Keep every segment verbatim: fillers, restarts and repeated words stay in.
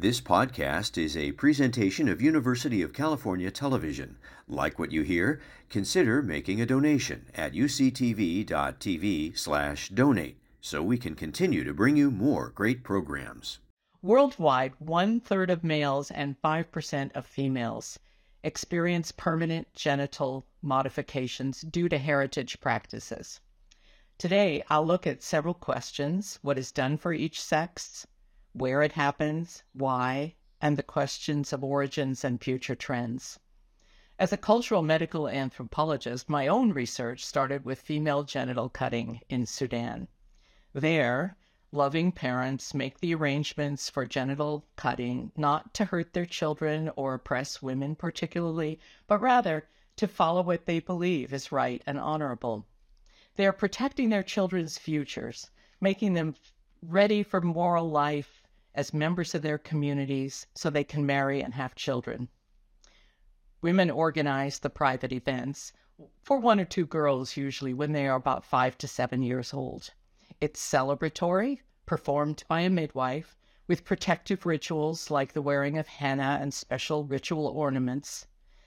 This podcast is a presentation of University of California Television. Like what you hear? Consider making a donation at uctv.tv slash donate so we can continue to bring you more great programs. Worldwide, one-third of males and five percent of females experience permanent genital modifications due to heritage practices. Today, I'll look at several questions: what is done for each sex, where it happens, why, and the questions of origins and future trends. As a cultural medical anthropologist, my own research started with female genital cutting in Sudan. There, loving parents make the arrangements for genital cutting not to hurt their children or oppress women particularly, but rather to follow what they believe is right and honorable. They are protecting their children's futures, making them ready for moral life as members of their communities so they can marry and have children. Women organize the private events for one or two girls, usually when they are about five to seven years old. It's celebratory, performed by a midwife, with protective rituals like the wearing of henna and special ritual ornaments.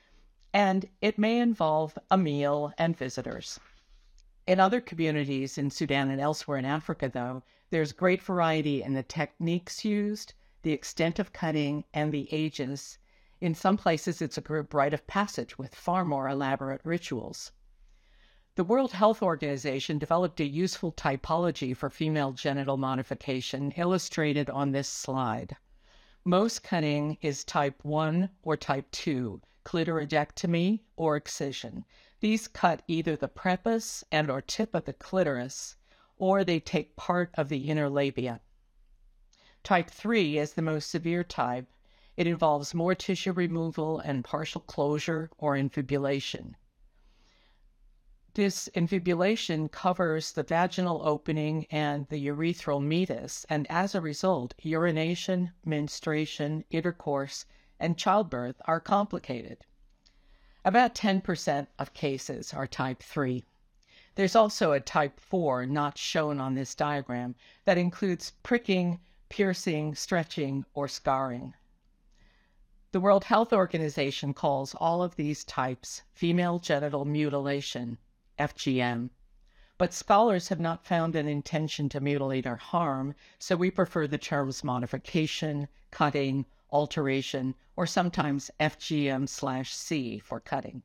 And it may involve a meal and visitors. In other communities in Sudan and elsewhere in Africa, though, there's great variety in the techniques used, the extent of cutting, and the ages. In some places, it's a group rite of passage with far more elaborate rituals. The World Health Organization developed a useful typology for female genital modification, illustrated on this slide. Most cutting is type one or type two, clitoridectomy or excision. These cut either the prepuce and or tip of the clitoris, or they take part of the inner labia. Type three is the most severe type. It involves more tissue removal and partial closure or infibulation. This infibulation covers the vaginal opening and the urethral meatus, and as a result, urination, menstruation, intercourse, and childbirth are complicated. About ten percent of cases are type three. There's also a type four, not shown on this diagram, that includes pricking, piercing, stretching, or scarring. The World Health Organization calls all of these types female genital mutilation, F G M. But scholars have not found an intention to mutilate or harm, so we prefer the terms modification, cutting, alteration, or sometimes F G M slash C for cutting.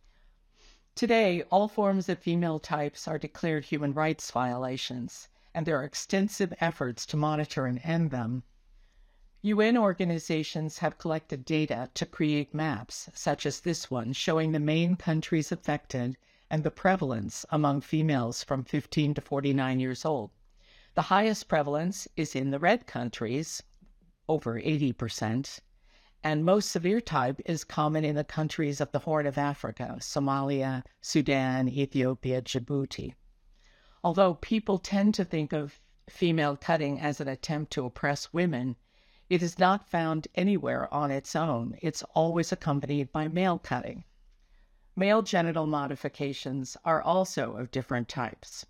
Today, all forms of female types are declared human rights violations, and there are extensive efforts to monitor and end them. U N organizations have collected data to create maps, such as this one, showing the main countries affected and the prevalence among females from fifteen to forty-nine years old. The highest prevalence is in the red countries, over eighty percent, and most severe type is common in the countries of the Horn of Africa, Somalia, Sudan, Ethiopia, Djibouti. Although people tend to think of female cutting as an attempt to oppress women, it is not found anywhere on its own. It's always accompanied by male cutting. Male genital modifications are also of different types.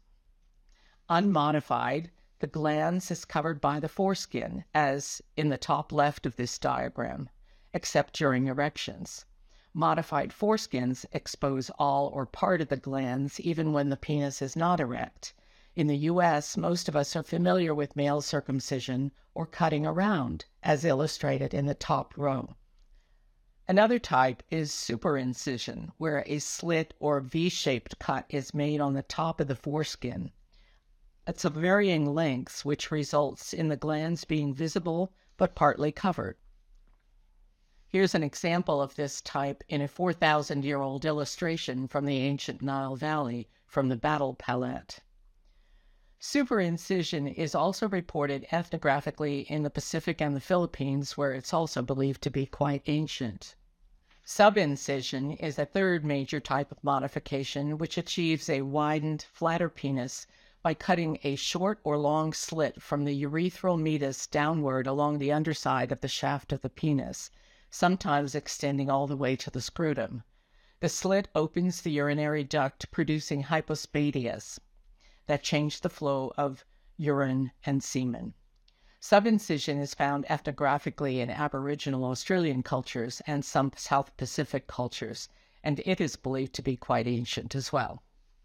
Unmodified, the glans is covered by the foreskin, as in the top left of this diagram, except during erections. Modified foreskins expose all or part of the glans even when the penis is not erect. In the U S, most of us are familiar with male circumcision or cutting around, as illustrated in the top row. Another type is superincision, where a slit or V-shaped cut is made on the top of the foreskin. It's of varying lengths, which results in the glans being visible but partly covered. Here's an example of this type in a four thousand year old illustration from the ancient Nile Valley from the Battle Palette. Superincision is also reported ethnographically in the Pacific and the Philippines, where it's also believed to be quite ancient. Subincision is a third major type of modification, which achieves a widened, flatter penis by cutting a short or long slit from the urethral meatus downward along the underside of the shaft of the penis, sometimes extending all the way to the scrotum. The slit opens the urinary duct, producing hypospadias that change the flow of urine and semen. Subincision is found ethnographically in Aboriginal Australian cultures and some South Pacific cultures, and it is believed to be quite ancient as well.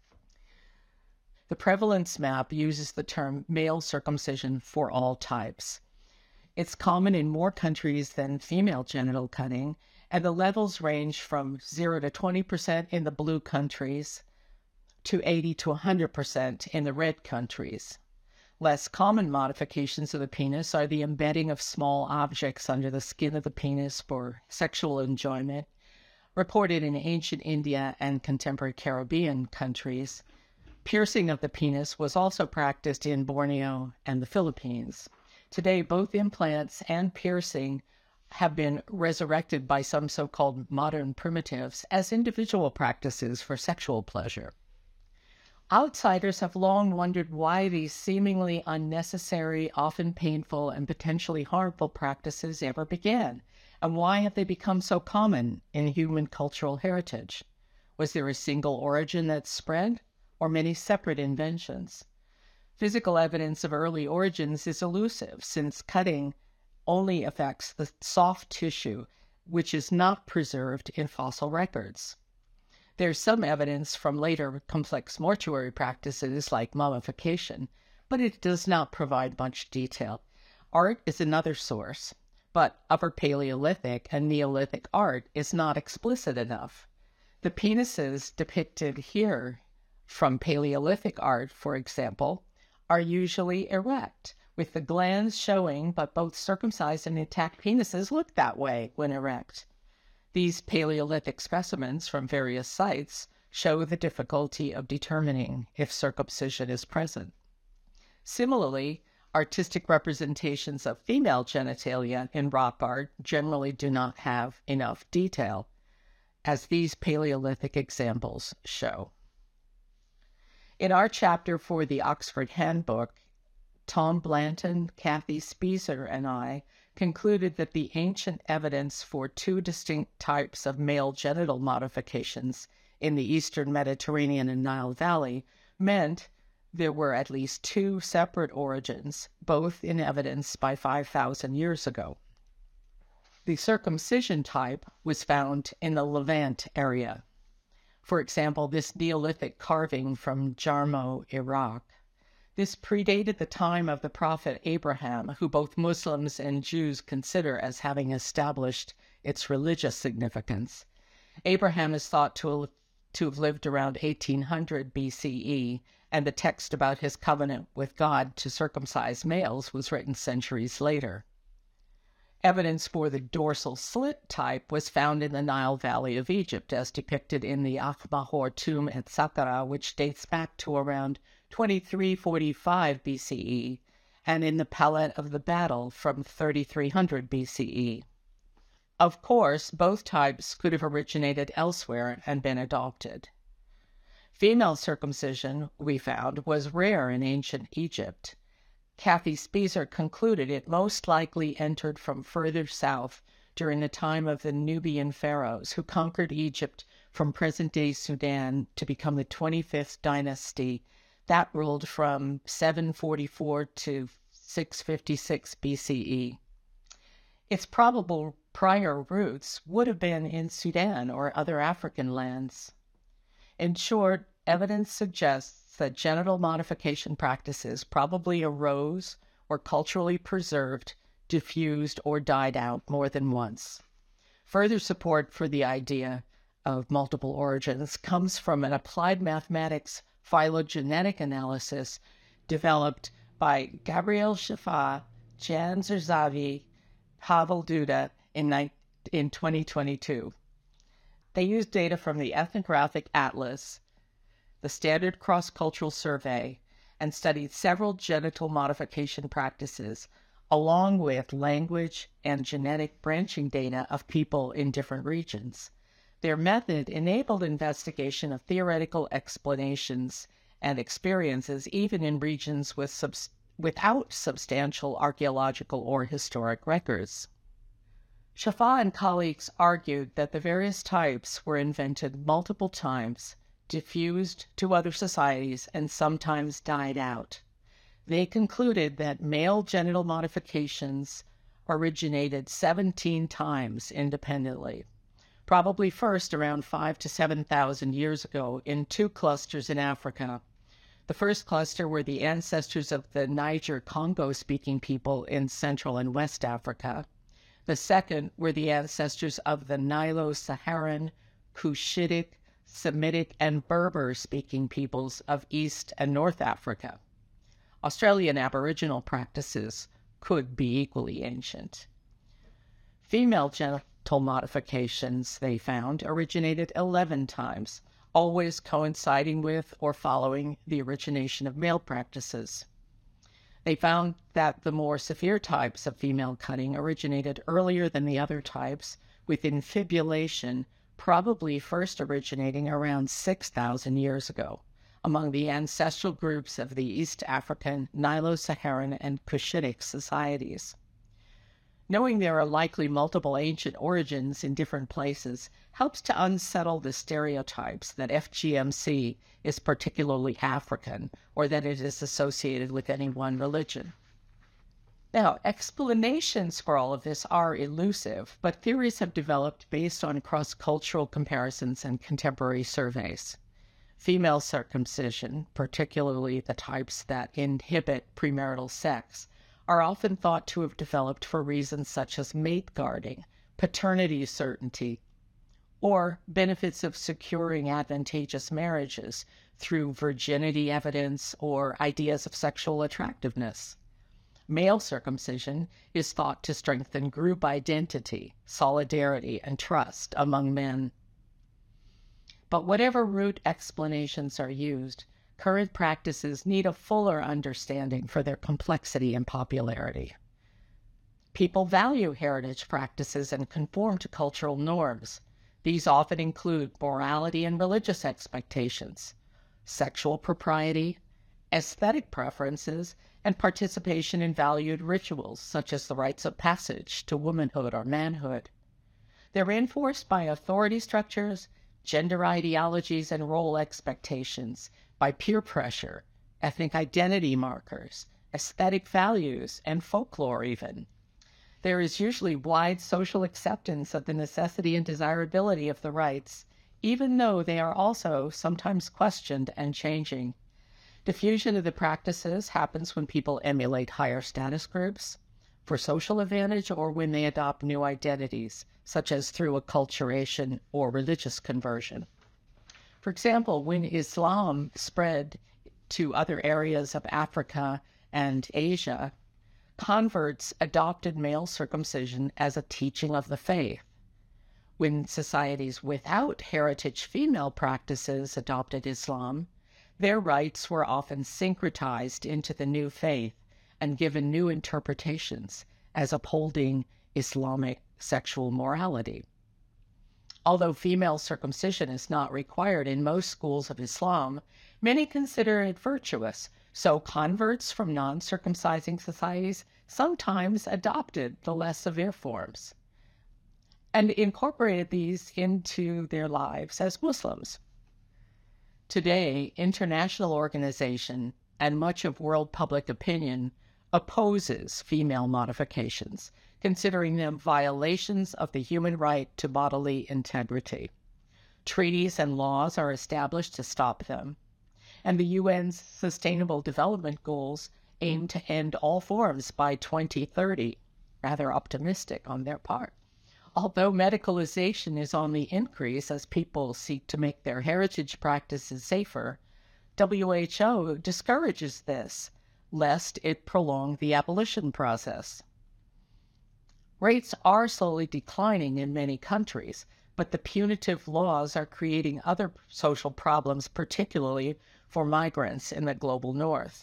The prevalence map uses the term male circumcision for all types. It's common in more countries than female genital cutting, and the levels range from zero to twenty percent in the blue countries to eighty to one hundred percent in the red countries. Less common modifications of the penis are the embedding of small objects under the skin of the penis for sexual enjoyment, reported in ancient India and contemporary Caribbean countries. Piercing of the penis was also practiced in Borneo and the Philippines. Today, both implants and piercing have been resurrected by some so-called modern primitives as individual practices for sexual pleasure. Outsiders have long wondered why these seemingly unnecessary, often painful, and potentially harmful practices ever began, and why have they become so common in human cultural heritage? Was there a single origin that spread, or many separate inventions? Physical evidence of early origins is elusive, since cutting only affects the soft tissue, which is not preserved in fossil records. There's some evidence from later complex mortuary practices like mummification, but it does not provide much detail. Art is another source, but Upper Paleolithic and Neolithic art is not explicit enough. The penises depicted here from Paleolithic art, for example, are usually erect, with the glands showing, but both circumcised and intact penises look that way when erect. These Paleolithic specimens from various sites show the difficulty of determining if circumcision is present. Similarly, artistic representations of female genitalia in rock art generally do not have enough detail, as these Paleolithic examples show. In our chapter for the Oxford Handbook, Tom Blanton, Kathy Spieser, and I concluded that the ancient evidence for two distinct types of male genital modifications in the eastern Mediterranean and Nile Valley meant there were at least two separate origins, both in evidence by five thousand years ago. The circumcision type was found in the Levant area. For example, this Neolithic carving from Jarmo, Iraq. This predated the time of the prophet Abraham, who both Muslims and Jews consider as having established its religious significance. Abraham is thought to have, to have lived around eighteen hundred B C E, and the text about his covenant with God to circumcise males was written centuries later. Evidence for the dorsal slit type was found in the Nile Valley of Egypt, as depicted in the Akhmahor tomb at Saqqara, which dates back to around twenty-three forty-five B C E, and in the Palette of the Battle from thirty-three hundred B C E. Of course, both types could have originated elsewhere and been adopted. Female circumcision, we found, was rare in ancient Egypt. Kathy Spieser concluded it most likely entered from further south during the time of the Nubian pharaohs, who conquered Egypt from present-day Sudan to become the twenty-fifth dynasty that ruled from seven forty-four to six fifty-six B C E. Its probable prior roots would have been in Sudan or other African lands. In short, evidence suggests that genital modification practices probably arose or culturally preserved, diffused, or died out more than once. Further support for the idea of multiple origins comes from an applied mathematics phylogenetic analysis developed by Gabriel Shafaa, Jan Zerzavi, Pavel Duda in, in twenty twenty-two. They used data from the Ethnographic Atlas, the Standard Cross-Cultural Survey, and studied several genital modification practices, along with language and genetic branching data of people in different regions. Their method enabled investigation of theoretical explanations and experiences even in regions with subs- without substantial archaeological or historic records. Shafaa and colleagues argued that the various types were invented multiple times, diffused to other societies, and sometimes died out. They concluded that male genital modifications originated seventeen times independently, probably first around five to seven thousand years ago in two clusters in Africa. The first cluster were the ancestors of the Niger-Congo-speaking people in Central and West Africa. The second were the ancestors of the Nilo-Saharan, Cushitic, Semitic, and Berber-speaking peoples of East and North Africa. Australian Aboriginal practices could be equally ancient. Female genital modifications, they found, originated eleven times, always coinciding with or following the origination of male practices. They found that the more severe types of female cutting originated earlier than the other types, with infibulation probably first originating around six thousand years ago among the ancestral groups of the East African, Nilo-Saharan, and Cushitic societies. Knowing there are likely multiple ancient origins in different places helps to unsettle the stereotypes that F G M C is particularly African or that it is associated with any one religion. Now, explanations for all of this are elusive, but theories have developed based on cross-cultural comparisons and contemporary surveys. Female circumcision, particularly the types that inhibit premarital sex, are often thought to have developed for reasons such as mate guarding, paternity certainty, or benefits of securing advantageous marriages through virginity evidence or ideas of sexual attractiveness. Male circumcision is thought to strengthen group identity, solidarity, and trust among men. But whatever root explanations are used, current practices need a fuller understanding for their complexity and popularity. People value heritage practices and conform to cultural norms. These often include morality and religious expectations, sexual propriety, aesthetic preferences, and participation in valued rituals such as the rites of passage to womanhood or manhood. They're reinforced by authority structures, gender ideologies and role expectations, by peer pressure, ethnic identity markers, aesthetic values, and folklore even. There is usually wide social acceptance of the necessity and desirability of the rites, even though they are also sometimes questioned and changing. Diffusion of the practices happens when people emulate higher status groups, for social advantage, or when they adopt new identities, such as through acculturation or religious conversion. For example, when Islam spread to other areas of Africa and Asia, converts adopted male circumcision as a teaching of the faith. When societies without heritage female practices adopted Islam, their rites were often syncretized into the new faith and given new interpretations as upholding Islamic sexual morality. Although female circumcision is not required in most schools of Islam, many consider it virtuous, so converts from non-circumcising societies sometimes adopted the less severe forms and incorporated these into their lives as Muslims. Today, international organization and much of world public opinion opposes female modifications, considering them violations of the human right to bodily integrity. Treaties and laws are established to stop them, and the U N's Sustainable Development Goals aim to end all forms by twenty thirty, rather optimistic on their part. Although medicalization is on the increase as people seek to make their heritage practices safer, W H O discourages this, lest it prolong the abolition process. Rates are slowly declining in many countries, but the punitive laws are creating other social problems, particularly for migrants in the global north.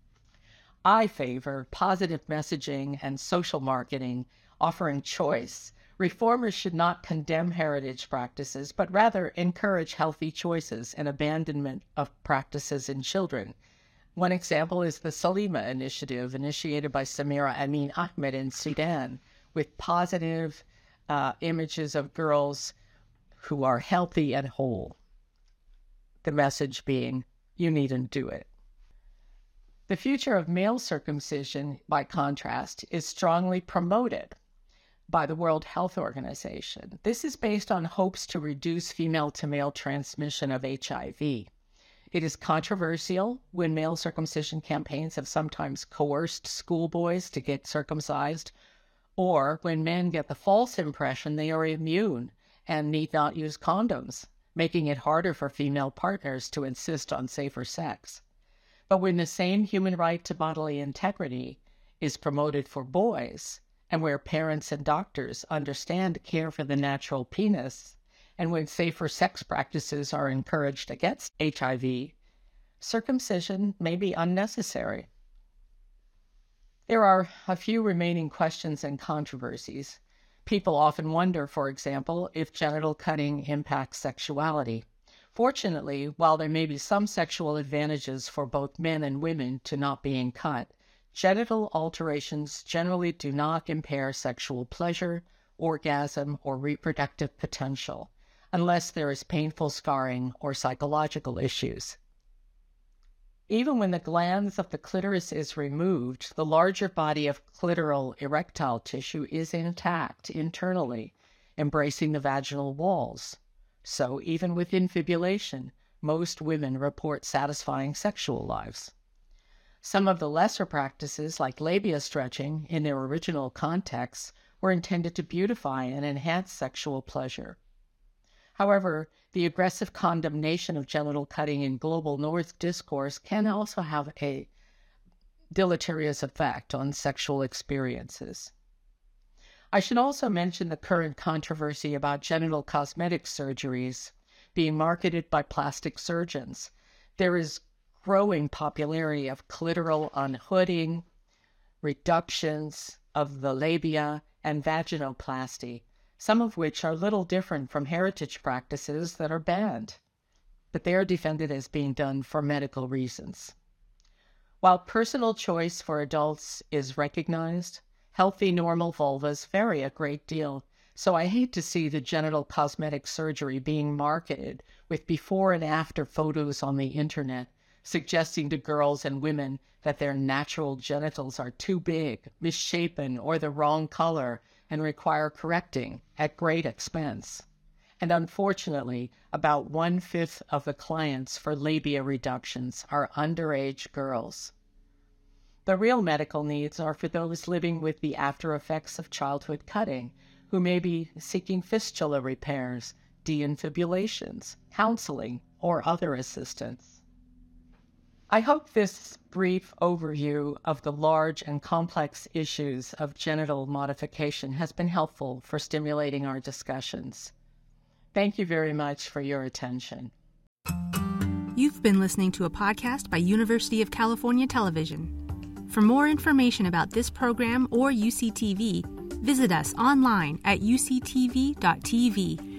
I favor positive messaging and social marketing, offering choice. Reformers should not condemn heritage practices, but rather encourage healthy choices and abandonment of practices in children. One example is the Salima initiative, initiated by Samira Amin Ahmed in Sudan, with positive uh, images of girls who are healthy and whole. The message being, you needn't do it. The future of male circumcision, by contrast, is strongly promoted by the World Health Organization. This is based on hopes to reduce female-to-male transmission of H I V. It is controversial when male circumcision campaigns have sometimes coerced schoolboys to get circumcised, or when men get the false impression they are immune and need not use condoms, making it harder for female partners to insist on safer sex. But when the same human right to bodily integrity is promoted for boys, and where parents and doctors understand care for the natural penis, and when safer sex practices are encouraged against H I V, circumcision may be unnecessary. There are a few remaining questions and controversies. People often wonder, for example, if genital cutting impacts sexuality. Fortunately, while there may be some sexual advantages for both men and women to not being cut, genital alterations generally do not impair sexual pleasure, orgasm, or reproductive potential, unless there is painful scarring or psychological issues. Even when the glands of the clitoris is removed, the larger body of clitoral erectile tissue is intact internally, embracing the vaginal walls. So even with infibulation, most women report satisfying sexual lives. Some of the lesser practices, like labia stretching, in their original context, were intended to beautify and enhance sexual pleasure. However, the aggressive condemnation of genital cutting in global North discourse can also have a deleterious effect on sexual experiences. I should also mention the current controversy about genital cosmetic surgeries being marketed by plastic surgeons. There is growing popularity of clitoral unhooding, reductions of the labia, and vaginoplasty, some of which are little different from heritage practices that are banned, but they are defended as being done for medical reasons. While personal choice for adults is recognized, healthy normal vulvas vary a great deal, so I hate to see the genital cosmetic surgery being marketed with before and after photos on the internet, suggesting to girls and women that their natural genitals are too big, misshapen, or the wrong color and require correcting at great expense. And unfortunately, about one-fifth of the clients for labia reductions are underage girls. The real medical needs are for those living with the after effects of childhood cutting, who may be seeking fistula repairs, deinfibulations, counseling, or other assistance. I hope this brief overview of the large and complex issues of genital modification has been helpful for stimulating our discussions. Thank you very much for your attention. You've been listening to a podcast by University of California Television. For more information about this program or U C T V, visit us online at u c t v dot t v